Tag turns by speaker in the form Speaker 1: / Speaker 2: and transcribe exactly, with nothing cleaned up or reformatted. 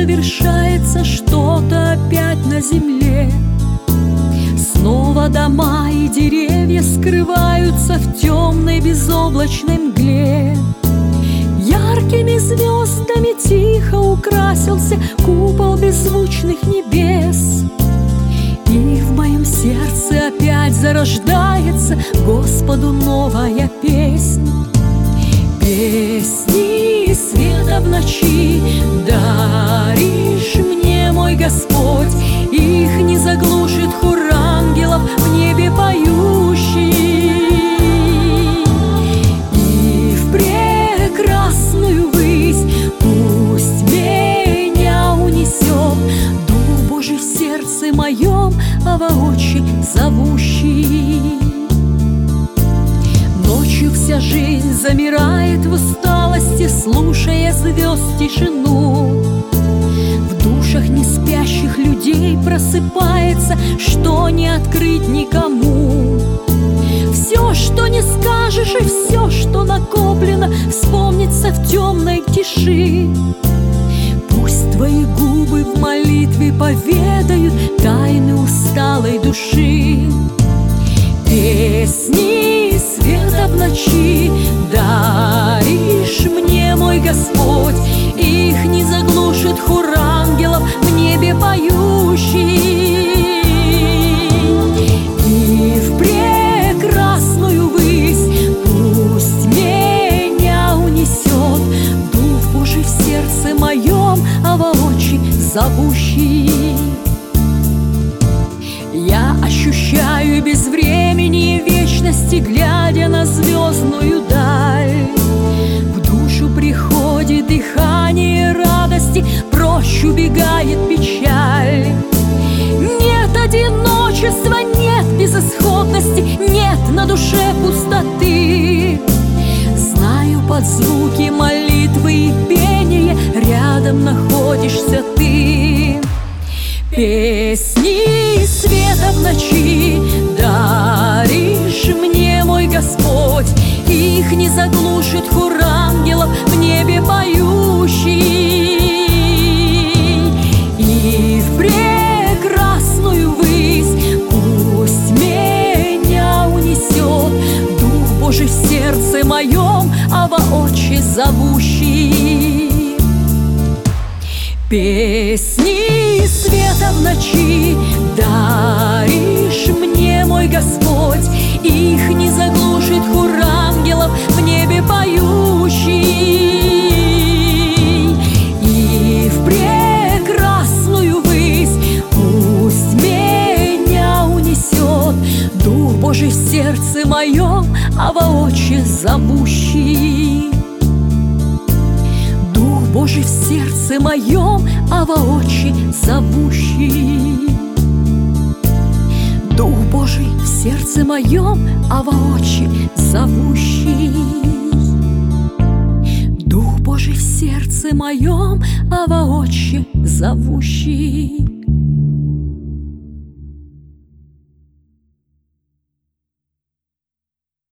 Speaker 1: завершается что-то опять на земле. Снова дома и деревья скрываются в темной безоблачной мгле. Яркими звездами тихо украсился купол беззвучных небес. И в моем сердце опять зарождается Господу новая песнь. Песни света в ночи даришь мне, мой Господь. Их не заглушит хор ангелов в небе поющий. И в прекрасную высь пусть меня унесет Дух Божий в сердце моем, а воочи зовущий. Ночью вся жизнь замирает в усталости, слушая звезд тишину. В душах неспящих людей просыпается, что не открыть никому. Все, что не скажешь, и все, что накоплено, вспомнится в темной тиши. Пусть твои губы в молитве поведают тайны усталой души. Песни света в ночи даришь мне, мой Господь. Их не заглушит хор ангелов в небе поющий. И в прекрасную высь пусть меня унесет Дух Божий в сердце моем, а воочи зовущий. Я ощущаю безвременье вечности, глядя на звездную даль. В душу приходит дыхание радости, прочь убегает печаль. Нет одиночества, нет безысходности, нет на душе пустоты. Знаю, под звуки молитвы и пения рядом находишься ты. Песни света в ночи даришь мне, мой Господь. Их не заглушит хор ангелов в небе поющий. И в прекрасную высь пусть меня унесет Дух Божий в сердце моем, а воочи зовущий. Песни света в ночи даришь мне, мой Господь. Их не заглушит хор ангелов в небе поющий. И в прекрасную высь пусть меня унесет Дух Божий в сердце моем, а воочи зовущий. Божий в сердце моем, а воочи зовущий. Дух Божий в сердце моем, а воочи зовущий. Дух Божий в сердце моем, а воочи зовущий.